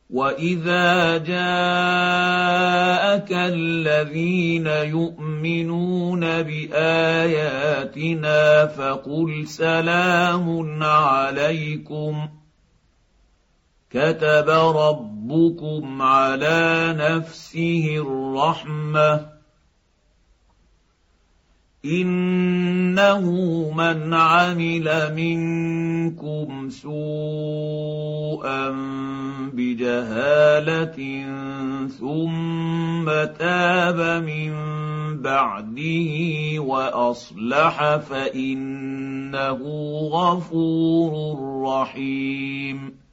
واذا جاءك الذين يؤمنون باياتنا فقل سلام عليكم كتب ربكم على نفسه الرحمه انه من عمل منكم سوءا بجهاله ثم تاب من بعده واصلح فانه غفور رحيم